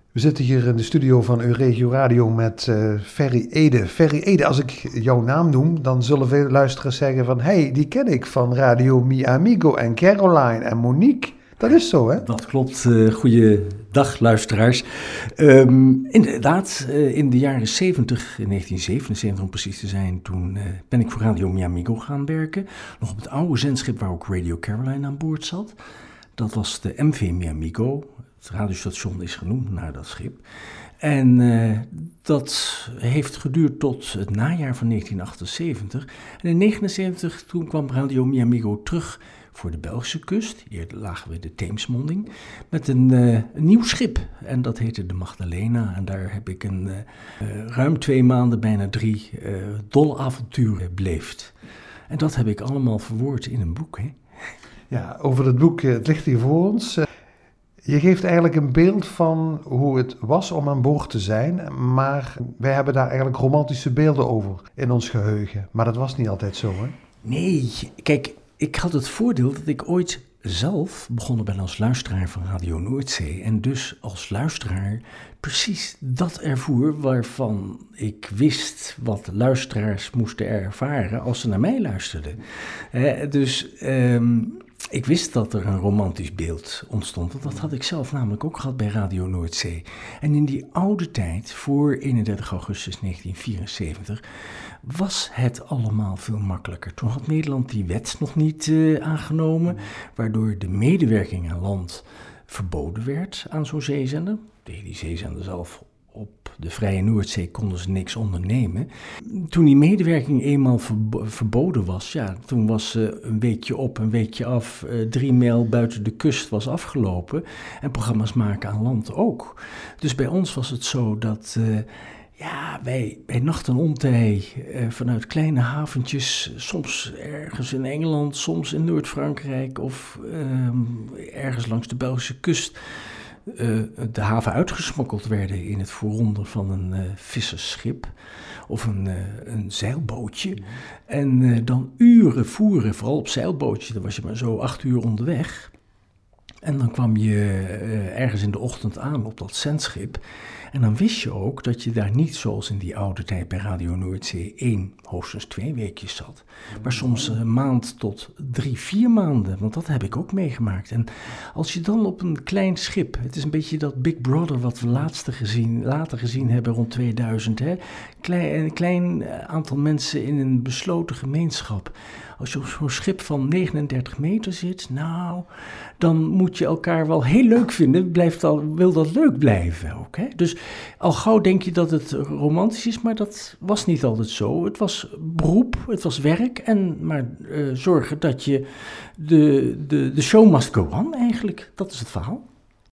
We zitten hier in de studio van Euregio Radio met Ferry Ede. Ferry Ede, als ik jouw naam noem, dan zullen veel luisteraars zeggen van... hey, die ken ik van Radio Mi Amigo en Caroline en Monique. Dat is zo, hè? Dat klopt. Goeiedag, luisteraars. Inderdaad, in de jaren 70, in 1977 om precies te zijn, toen ben ik voor Radio Mi Amigo gaan werken. Nog op het oude zendschip waar ook Radio Caroline aan boord zat. Dat was de MV Mi Amigo. Het radiostation is genoemd naar dat schip. En dat heeft geduurd tot het najaar van 1978. En in 1979 toen kwam Radio Mi Amigo terug voor de Belgische kust. Eerder lagen we in de Theemsmonding. Met een nieuw schip. En dat heette de Magdalena. En daar heb ik ruim 2 maanden, bijna 3, dolle avonturen beleefd. En dat heb ik allemaal verwoord in een boek, hè? Ja, over het boek, het ligt hier voor ons. Je geeft eigenlijk een beeld van hoe het was om aan boord te zijn, maar wij hebben daar eigenlijk romantische beelden over in ons geheugen. Maar dat was niet altijd zo, hè? Nee, kijk, ik had het voordeel dat ik ooit zelf begonnen ben als luisteraar van Radio Noordzee. En dus als luisteraar precies dat ervoer waarvan ik wist wat luisteraars moesten ervaren als ze naar mij luisterden. Ik wist dat er een romantisch beeld ontstond, want dat had ik zelf namelijk ook gehad bij Radio Noordzee. En in die oude tijd, voor 31 augustus 1974, was het allemaal veel makkelijker. Toen had Nederland die wet nog niet aangenomen, waardoor de medewerking aan land verboden werd aan zo'n zeezender. Tegen die zeezender zelf op de Vrije Noordzee konden ze niks ondernemen. Toen die medewerking eenmaal verboden was, ja, toen was een weekje op, een weekje af, 3 mijl buiten de kust was afgelopen. En programma's maken aan land ook. Dus bij ons was het zo dat wij nacht en ontij vanuit kleine haventjes, soms ergens in Engeland, soms in Noord-Frankrijk of ergens langs de Belgische kust, de haven uitgesmokkeld werden in het vooronder van een vissersschip of een zeilbootje. En dan uren voeren, vooral op zeilbootje, dan was je maar zo 8 uur onderweg. En dan kwam je ergens in de ochtend aan op dat zendschip. En dan wist je ook dat je daar niet zoals in die oude tijd bij Radio Noordzee 1, hoogstens 2 weekjes zat. Maar soms een maand tot 3, 4 maanden, want dat heb ik ook meegemaakt. En als je dan op een klein schip, het is een beetje dat Big Brother wat we later gezien hebben rond 2000. Hè? Een klein aantal mensen in een besloten gemeenschap. Als je op zo'n schip van 39 meter zit, nou, dan moet je elkaar wel heel leuk vinden. Wil dat leuk blijven ook, hè? Dus al gauw denk je dat het romantisch is, maar dat was niet altijd zo. Het was beroep, het was werk, maar zorgen dat je de show must go on eigenlijk. Dat is het verhaal.